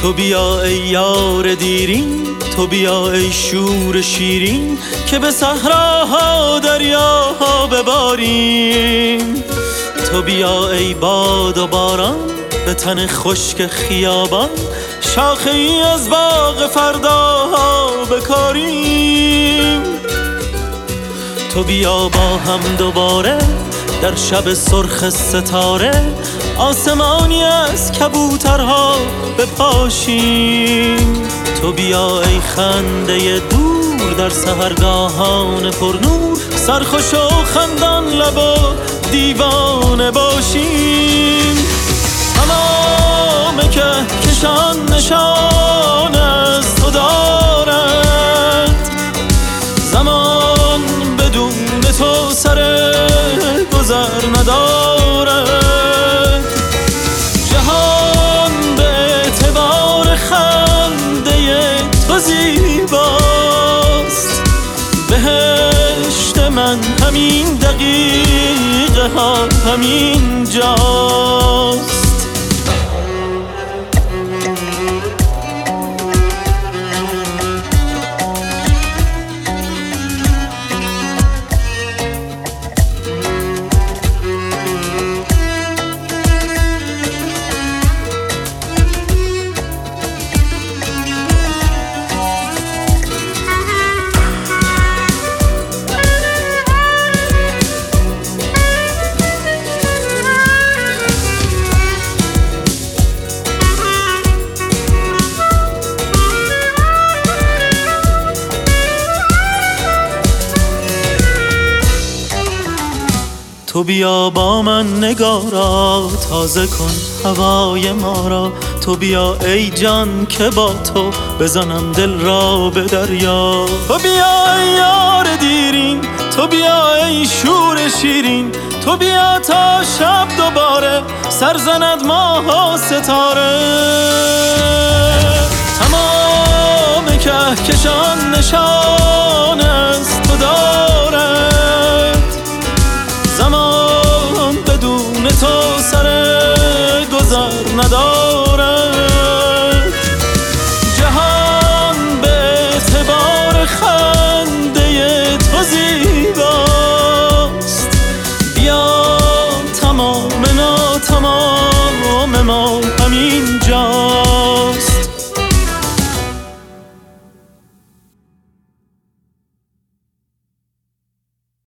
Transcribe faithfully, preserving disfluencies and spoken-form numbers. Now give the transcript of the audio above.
تو بیا ای یار دیرین، تو بیا ای شور شیرین، که به صحراها دریاها بباریم. تو بیا ای باد و باران، به تن خشک خیابان، شاخه ای از باغ فرداها بکاریم. تو بیا با هم دوباره در شب سرخ ستاره، آسمانی از کبوترها بپاشیم. تو بیا ای خنده دور در سحرگاهان پرنور، سرخوش و خندان لب و دیوانه باشیم. تمام کهکشان نشان از تو دارد، زمان بدون تو سر گذر ندارد. جهان به اعتبار خنده تو زیباست، بهشت من همین دقیقه ها همین جاست. تو بیا با من نگارا، تازه کن هوای ما را. تو بیا ای جان که با تو بزنم دل را به دریا. تو بیا ای یار دیرین، تو بیا ای شور شیرین، تو بیا تا شب دوباره سر زند ماه و ستاره. تمام کهکشان نشان از تو دارد، زمان بدون تو سر گذر ندارد.